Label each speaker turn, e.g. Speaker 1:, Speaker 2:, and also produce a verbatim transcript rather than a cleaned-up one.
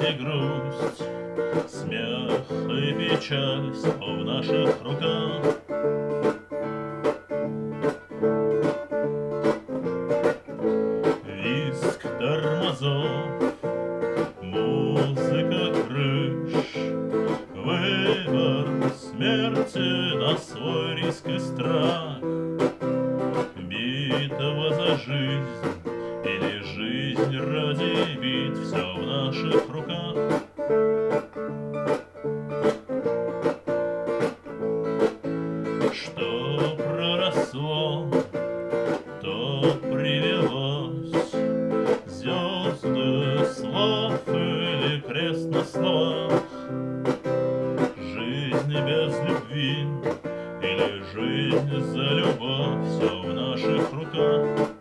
Speaker 1: и грусть, смех и печаль, все в наших руках. Визг тормозов, музыка крыш, выбор смерти на свой риск и страх. Битва за жизнь или жизнь ради бит, все в наших руках. Что проросло, то привелось, звезды слов или крест на словах. Жизнь без любви или жизнь за любовь, все в наших руках.